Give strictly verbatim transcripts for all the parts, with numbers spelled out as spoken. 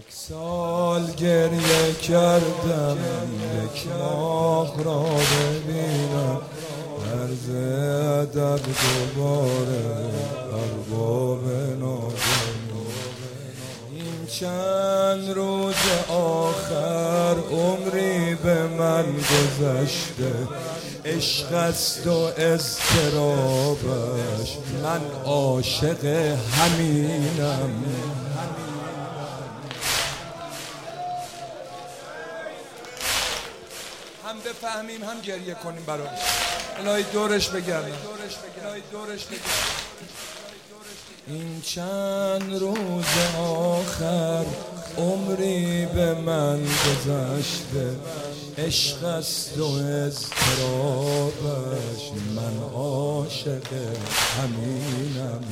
سال گریه کردم یک ماه را ببینم، عرض ادب دوباره ارباب نازنین. این چند روز آخر عمری به من گذشته، عشق است و اضطرابش، من عاشق همینم. هم بفهمیم هم گریه کنیم براش. الهی دورش بگردم. این چند روز آخر عمری به من گذشته، عشق است و اضطرابش، من عاشق همینم.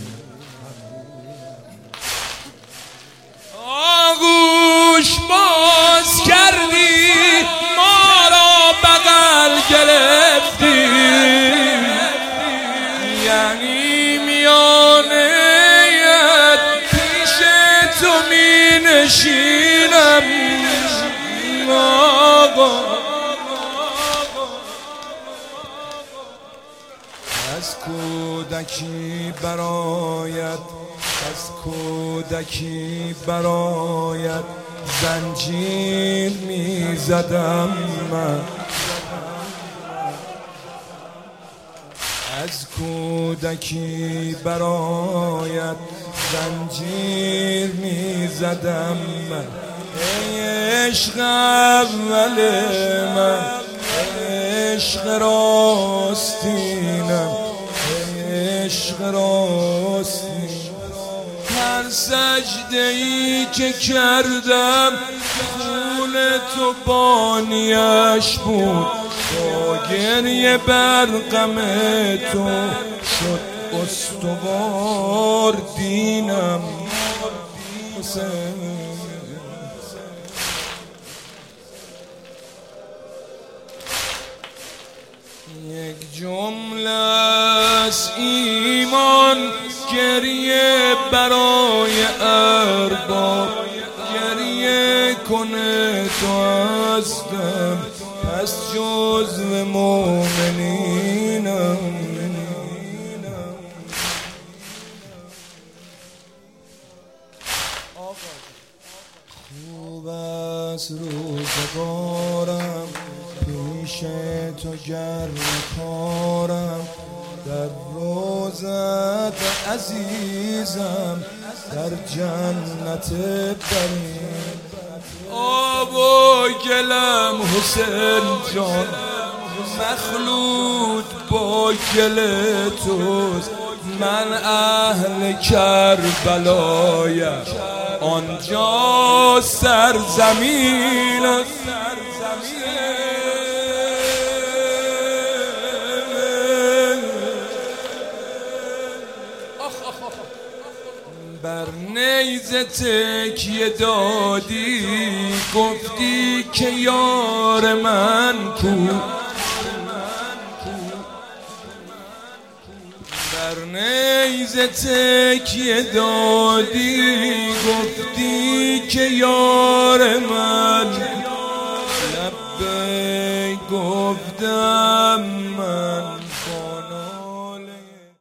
آغوش باز کردی، ما را بغل گرفتی، یعنی میانه پیش تو می نشینم. آقا از کودکی برایت، از کودکی برایت زنجیر می زدم من، از کودکی برایت زنجیر می زدم من. ای عشق اول من، عشق راستینم، عشق راستینم. هر سجده ای که کردم خون تو بانیش بود، با گریه بر غم تو شد استوار دینم. حسین یک جمله از ایمان، گریه برای ارباب، گریه کنه تو هستم، پس جزو مومنینم. خوب از روزگارم، پیش تو گرم کارم، در روزت عزیزم، در جنت برین. آب و گلم حسین جان، مخلوط با گل توست، من اهل کربلایم، آنجا سرزمین است. بر نیزه تکیه دادی، گفتی که یار من کو، بر نیزه تکیه دادی، گفتی که یار من. لبیک گفتم